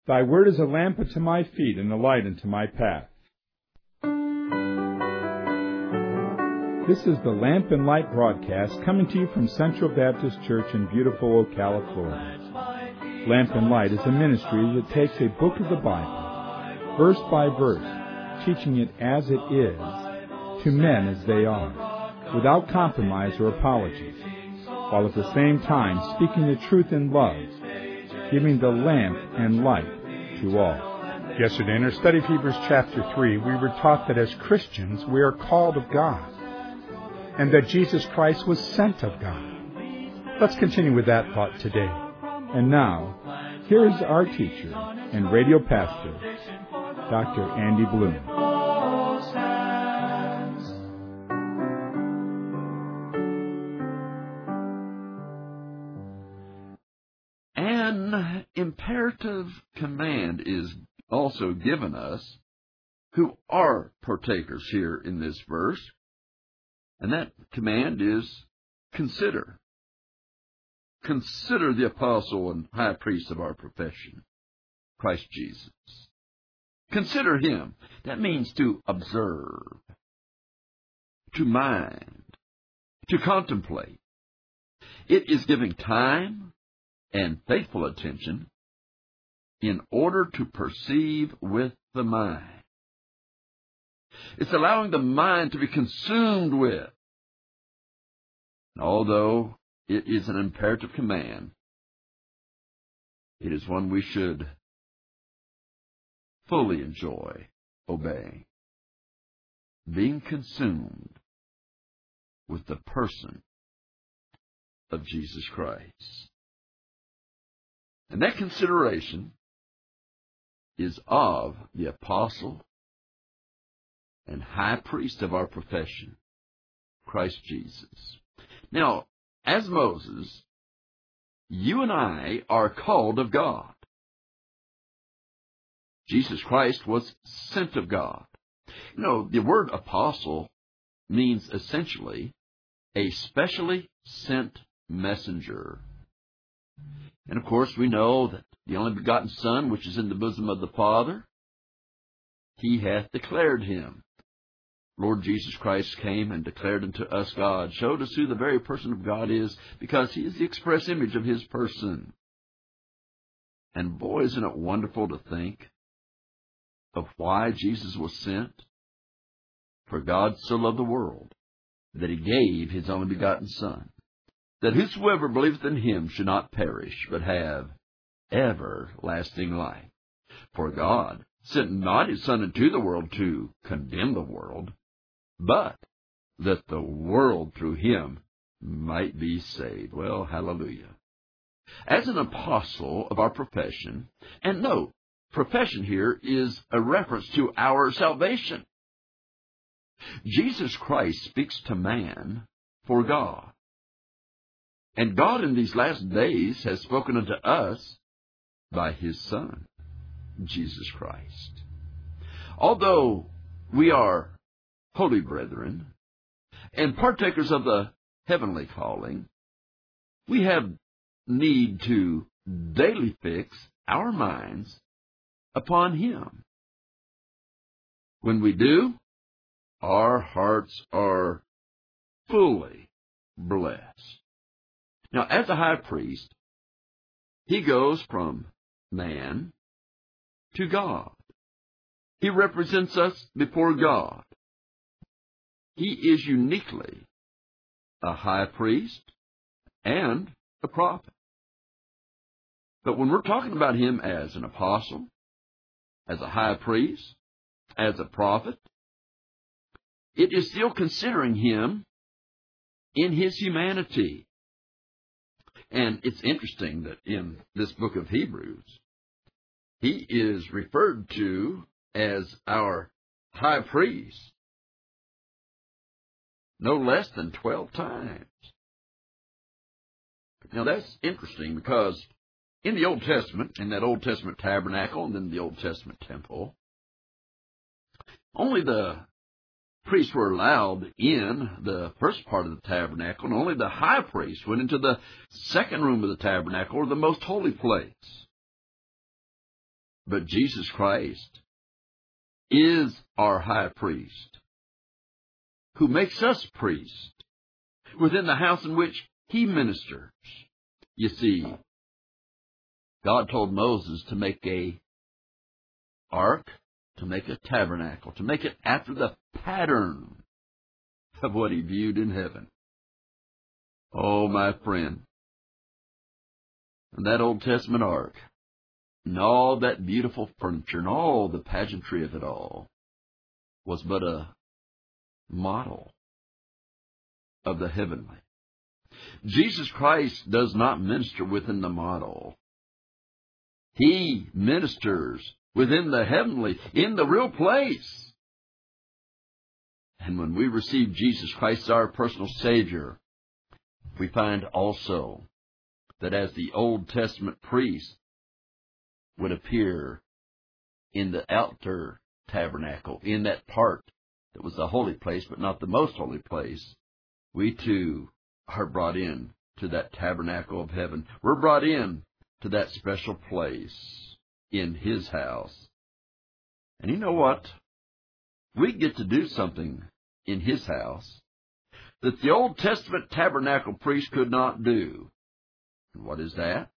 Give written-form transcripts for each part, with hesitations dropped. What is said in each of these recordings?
Thy word is a lamp unto my feet and a light unto my path. This is the Lamp and Light broadcast coming to you from Central Baptist Church in beautiful Ocala, Florida. Lamp and Light is a ministry that takes a book of the Bible, verse by verse, teaching it as it is, to men as they are, without compromise or apology, while at the same time speaking the truth in love, giving the lamp and light to all. Yesterday in our study of Hebrews chapter 3, we were taught that as Christians we are called of God, and that Jesus Christ was sent of God. Let's continue with that thought today. And now, here is our teacher and radio pastor, Dr. Andy Bloom. An imperative command is also given us who are partakers here in this verse. And that command is consider. Consider the apostle and high priest of our profession, Christ Jesus. Consider him. That means to observe, to mind, to contemplate. It is giving time and faithful attention in order to perceive with the mind. It's allowing the mind to be consumed with. And although it is an imperative command, it is one we should fully enjoy obeying. Being consumed with the person of Jesus Christ. And that consideration is of the apostle and high priest of our profession, Christ Jesus. Now, as Moses, you and I are called of God. Jesus Christ was sent of God. You know, the word apostle means essentially a specially sent messenger. And of course, we know that the only begotten Son, which is in the bosom of the Father, he hath declared him. Lord Jesus Christ came and declared unto us God, showed us who the very person of God is, because he is the express image of his person. And boy, isn't it wonderful to think of why Jesus was sent? For God so loved the world, that he gave his only begotten Son, that whosoever believeth in him should not perish, but have everlasting life. For God sent not his Son into the world to condemn the world, but that the world through him might be saved. Well, hallelujah. As an apostle of our profession, and note, profession here is a reference to our salvation. Jesus Christ speaks to man for God. And God in these last days has spoken unto us by his Son, Jesus Christ. Although we are holy brethren and partakers of the heavenly calling, we have need to daily fix our minds upon him. When we do, our hearts are fully blessed. Now, as a high priest, he goes from man to God. He represents us before God. He is uniquely a high priest and a prophet. But when we're talking about him as an apostle, as a high priest, as a prophet, it is still considering him in his humanity. And it's interesting that in this book of Hebrews, he is referred to as our high priest no less than 12 times. Now that's interesting because in the Old Testament, in that Old Testament tabernacle and then the Old Testament temple, only the priests were allowed in the first part of the tabernacle, and only the high priest went into the second room of the tabernacle, or the most holy place. But Jesus Christ is our high priest, who makes us priests within the house in which he ministers. You see, God told Moses to make a ark, to make a tabernacle, to make it after the pattern of what he viewed in heaven. Oh, my friend, that Old Testament ark, and all that beautiful furniture, and all the pageantry of it all, was but a model of the heavenly. Jesus Christ does not minister within the model. He ministers within the heavenly, in the real place. And when we receive Jesus Christ as our personal Savior, we find also that as the Old Testament priest would appear in the outer tabernacle, in that part that was the holy place, but not the most holy place, we too are brought in to that tabernacle of heaven. We're brought in to that special place in his house. And you know what? We get to do something in his house that the Old Testament tabernacle priest could not do. And what is that?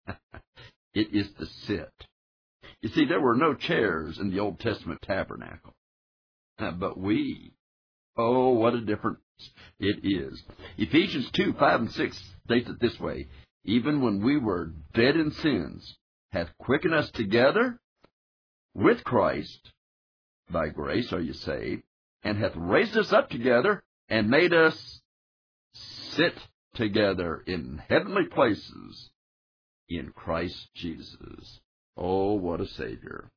It is to sit. You see, there were no chairs in the Old Testament tabernacle. But we, oh, what a difference it is. Ephesians 2, 5, and 6 states it this way: even when we were dead in sins, hath quickened us together with Christ. By grace are you saved, and hath raised us up together, and made us sit together in heavenly places in Christ Jesus. Oh, what a Savior.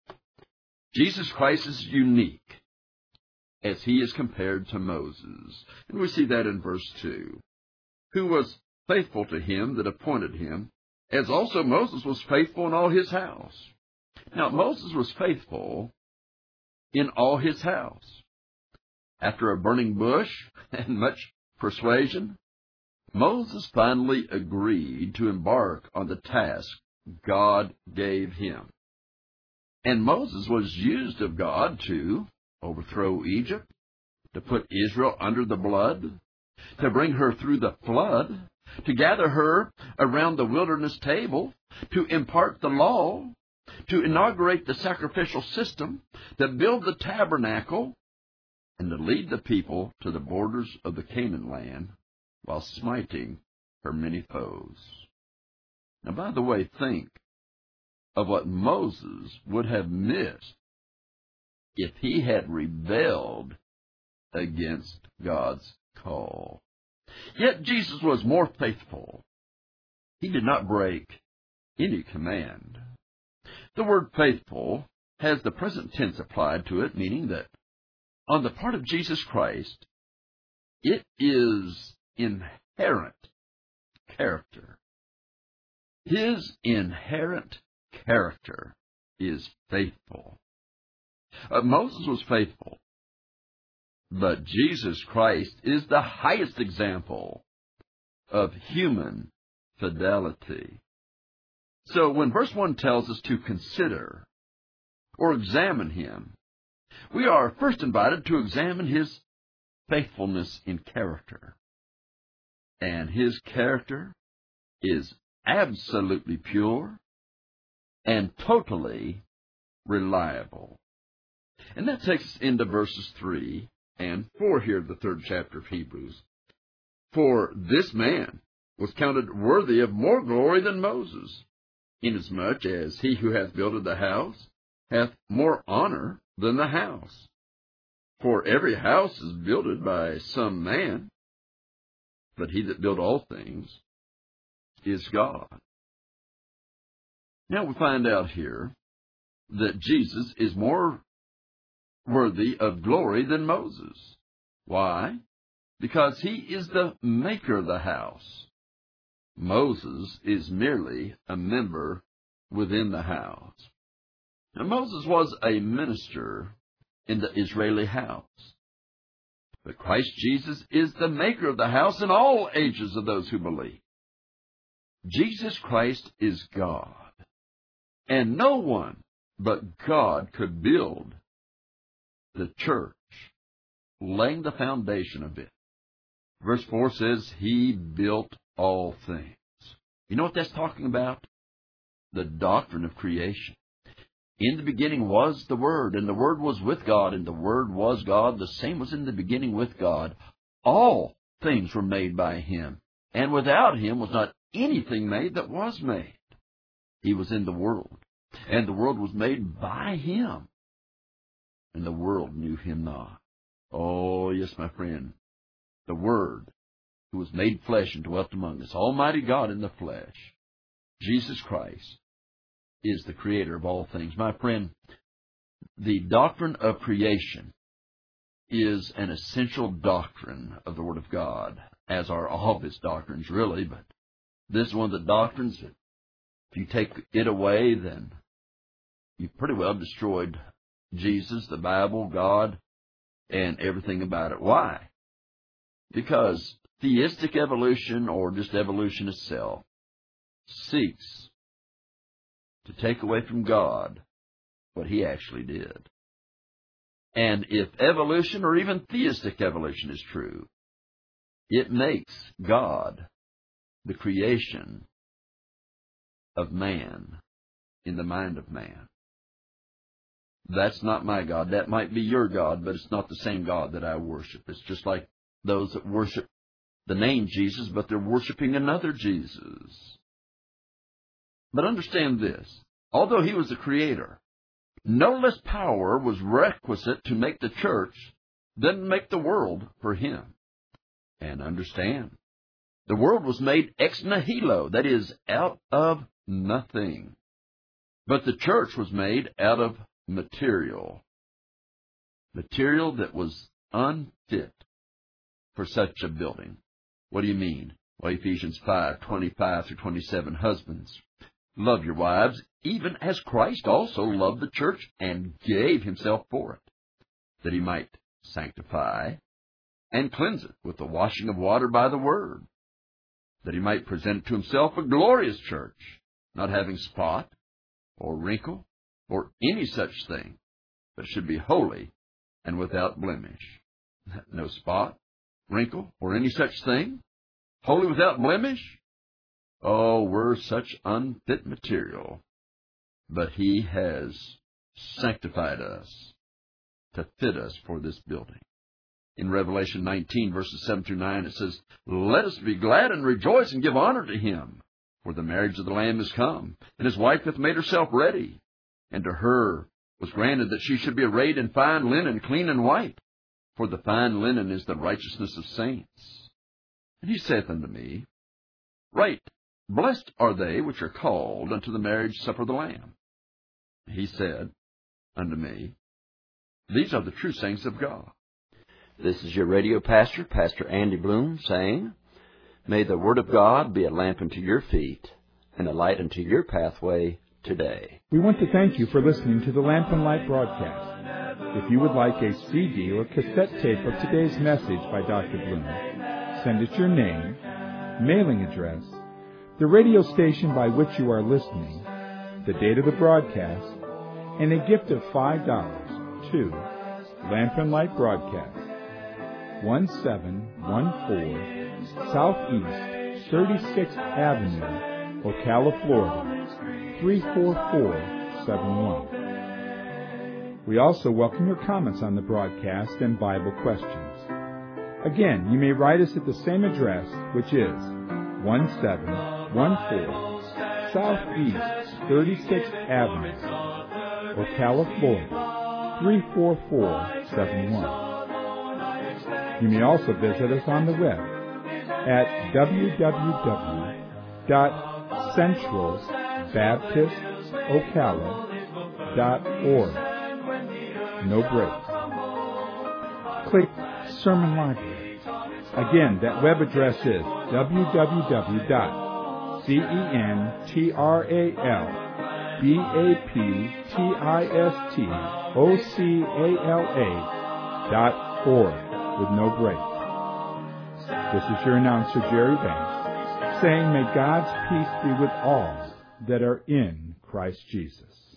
Jesus Christ is unique as he is compared to Moses. And we see that in verse 2. Who was faithful to him that appointed him, as also Moses was faithful in all his house. Now, Moses was faithful in all his house. After a burning bush and much persuasion, Moses finally agreed to embark on the task God gave him. And Moses was used of God to overthrow Egypt, to put Israel under the blood, to bring her through the flood, to gather her around the wilderness table, to impart the law, to inaugurate the sacrificial system, to build the tabernacle, and to lead the people to the borders of the Canaan land while smiting her many foes. Now, by the way, think of what Moses would have missed if he had rebelled against God's call. Yet Jesus was more faithful. He did not break any command. The word faithful has the present tense applied to it, meaning that on the part of Jesus Christ, it is inherent character. His inherent character is faithful. Moses was faithful, but Jesus Christ is the highest example of human fidelity. So when verse 1 tells us to consider or examine him, we are first invited to examine his faithfulness in character. And his character is absolutely pure and totally reliable. And that takes us into verses 3 and 4 here of the 3rd chapter of Hebrews. For this man was counted worthy of more glory than Moses, inasmuch as he who hath builded the house hath more honor than the house. For every house is builded by some man, but he that built all things is God. Now we find out here that Jesus is more worthy of glory than Moses. Why? Because he is the maker of the house. Moses is merely a member within the house. Now, Moses was a minister in the Israeli house. But Christ Jesus is the maker of the house in all ages of those who believe. Jesus Christ is God. And no one but God could build the church, laying the foundation of it. Verse 4 says, He built all things. You know what that's talking about? The doctrine of creation. In the beginning was the Word, and the Word was with God, and the Word was God. The same was in the beginning with God. All things were made by Him, and without Him was not anything made that was made. He was in the world, and the world was made by Him, and the world knew Him not. Oh, yes, my friend, the Word, who was made flesh and dwelt among us, Almighty God in the flesh, Jesus Christ, is the creator of all things. My friend, the doctrine of creation is an essential doctrine of the Word of God, as are all of its doctrines, really, but this is one of the doctrines that if you take it away, then you've pretty well destroyed Jesus, the Bible, God, and everything about it. Why? Because theistic evolution, or just evolution itself, seeks to take away from God what He actually did. And if evolution, or even theistic evolution, is true, it makes God the creation of man in the mind of man. That's not my God. That might be your God, but it's not the same God that I worship. It's just like those that worship the name Jesus, but they're worshiping another Jesus. But understand this. Although He was the Creator, no less power was requisite to make the church than make the world for Him. And understand, the world was made ex nihilo, that is, out of nothing. But the church was made out of material that was unfit for such a building. What do you mean? Well, Ephesians 5:25-27, husbands, love your wives, even as Christ also loved the church and gave Himself for it, that He might sanctify and cleanse it with the washing of water by the Word, that He might present it to Himself a glorious church, not having spot or wrinkle or any such thing, but should be holy and without blemish. No spot, wrinkle, or any such thing? Holy without blemish? Oh, we're such unfit material. But He has sanctified us to fit us for this building. In Revelation 19, verses 7-9, it says, Let us be glad and rejoice and give honor to Him, for the marriage of the Lamb is come, and His wife hath made herself ready. And to her was granted that she should be arrayed in fine linen, clean and white, for the fine linen is the righteousness of saints. And He saith unto me, Right, blessed are they which are called unto the marriage supper of the Lamb. He said unto me, These are the true sayings of God. This is your radio pastor, Pastor Andy Bloom, saying, May the Word of God be a lamp unto your feet and a light unto your pathway today. We want to thank you for listening to the Lamp and Light broadcast. If you would like a CD or cassette tape of today's message by Dr. Bloom, send us your name, mailing address, the radio station by which you are listening, the date of the broadcast, and a gift of $5 to Lamp and Light Broadcast, 1714 Southeast 36th Avenue, Ocala, Florida, 34471. We also welcome your comments on the broadcast and Bible questions. Again, you may write us at the same address, which is 1714 Southeast 36th Avenue, Ocala, Florida, 34471. You may also visit us on the web at www.centralbaptistocala.org. No breaks. Click Sermon Library. Again, that web address is www.centralbaptistocala.org with no breaks. This is your announcer, Jerry Banks, saying, May God's peace be with all that are in Christ Jesus.